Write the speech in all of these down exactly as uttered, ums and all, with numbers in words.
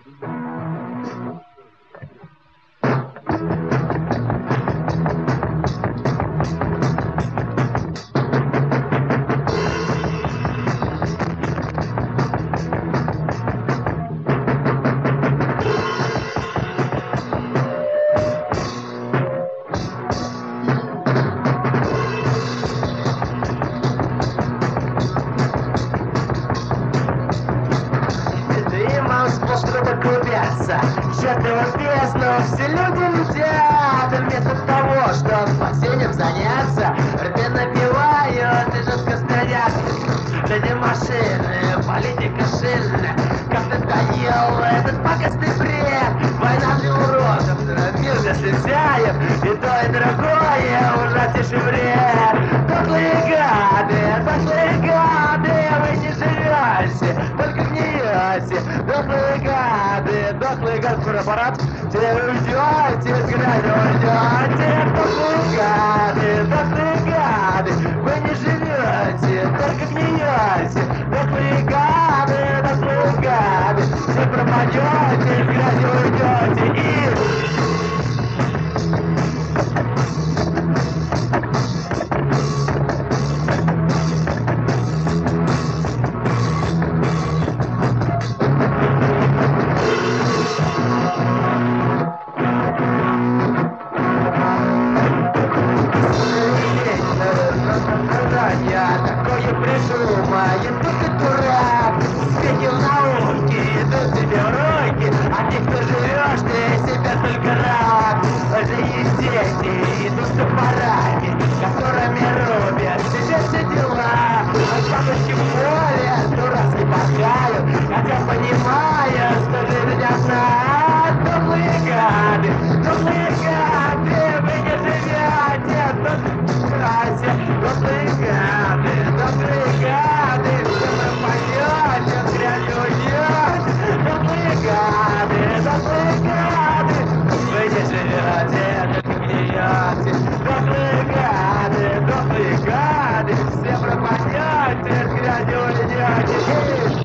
Чертова бездну, все люди летят, и вместо того, чтобы спасением заняться, ртом напивают и жестко стоят. Люди машины, политика шильная, как надоел этот пакостный бред. Война для уродов, мир для слезаев, и то, и другое ужаснейший вред. Дохлые гады, дохлые гады, вы не живете, только гниете. Дохлые гады, дохлый газпромаппарат, те уйдете, с грязью уйдете. Дохлые гады, дохлые гады, вы не живете, только гниете. Дохлые гады, дохлые гады, все пропадете, с грязью уйдете. И... Такое придумает, ну ты дурак. Успехи в науке идут тебе в руки, а ты, кто живешь, ты себя только рад. Злые дети идут с топорами, которыми рубят себе все дела. А бабочки в поле дурацки порхают, хотя понимая, что жизнь одна. Дохлые гады, дохлые гады, вы не живете, тут красе. Дохлые гады, дохлые гады, все пропадете, от грязи уйдете. Дохлые гады, дохлые гады, вы не живете, только гниете. Дохлые гады, дохлые гады, все пропадете, от грязи уйдете.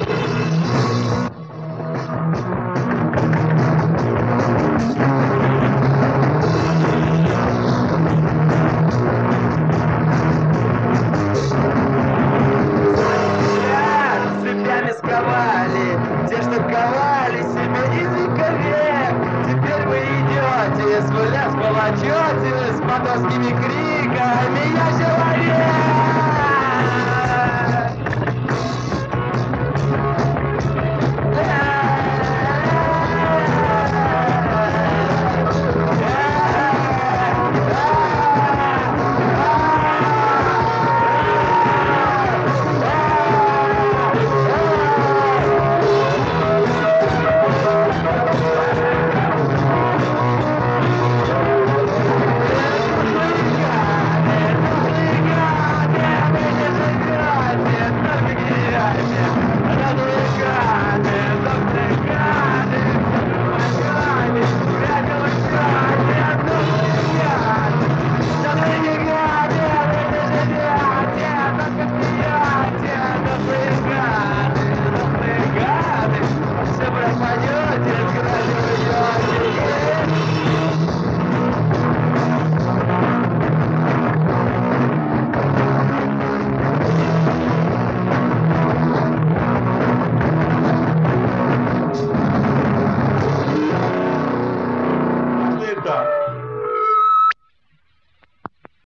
Те, что ковали себя языковек, теперь вы идете, с гуля сполочете, с подоскими криками «Я человек!» Так.